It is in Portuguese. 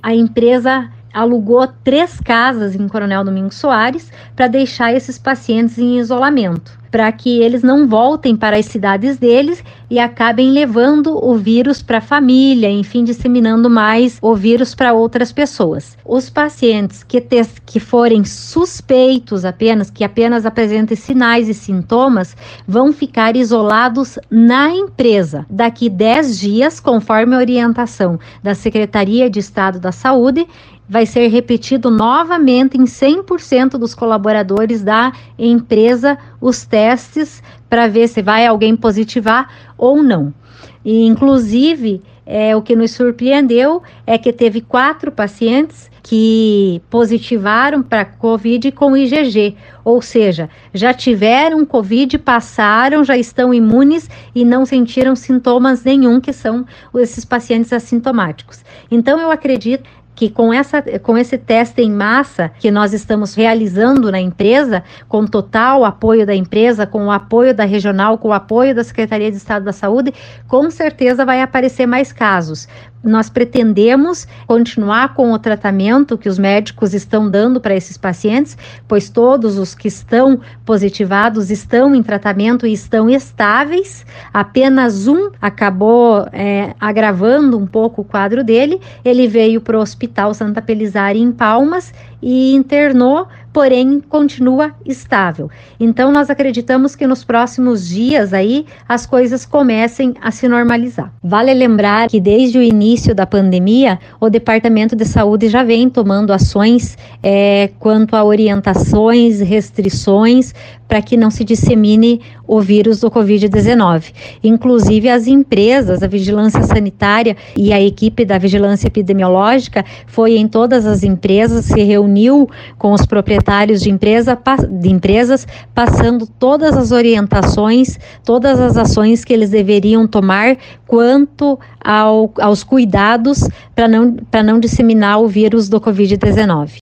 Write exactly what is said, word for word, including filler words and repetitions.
a empresa alugou três casas em Coronel Domingos Soares para deixar esses pacientes em isolamento, para que eles não voltem para as cidades deles e acabem levando o vírus para a família, enfim, disseminando mais o vírus para outras pessoas. Os pacientes que, te- que forem suspeitos apenas, que apenas apresentem sinais e sintomas, vão ficar isolados na empresa. Daqui dez dias, conforme a orientação da Secretaria de Estado da Saúde, vai ser repetido novamente em cem por cento dos colaboradores da empresa os testes para ver se vai alguém positivar ou não. E, inclusive, é, o que nos surpreendeu é que teve quatro pacientes que positivaram para Covid com I G G, ou seja, já tiveram Covid, passaram, já estão imunes e não sentiram sintomas nenhum, que são esses pacientes assintomáticos. Então, eu acredito que com, essa, com esse teste em massa que nós estamos realizando na empresa, com total apoio da empresa, com o apoio da regional, com o apoio da Secretaria de Estado da Saúde, com certeza vai aparecer mais casos. Nós pretendemos continuar com o tratamento que os médicos estão dando para esses pacientes, pois todos os que estão positivados estão em tratamento e estão estáveis. Apenas um acabou é, agravando um pouco o quadro dele. Ele veio para o Hospital Santa Pelizari em Palmas e internou, porém continua estável. Então nós acreditamos que nos próximos dias aí as coisas comecem a se normalizar. Vale lembrar que desde o início da pandemia, o Departamento de Saúde já vem tomando ações é, quanto a orientações, restrições, para que não se dissemine o vírus do covid dezenove. Inclusive as empresas, a vigilância sanitária e a equipe da vigilância epidemiológica foi em todas as empresas, se reuniu com os proprietários de, empresa, de empresas, passando todas as orientações, todas as ações que eles deveriam tomar quanto ao, aos cuidados para não, para não disseminar o vírus do covid dezenove.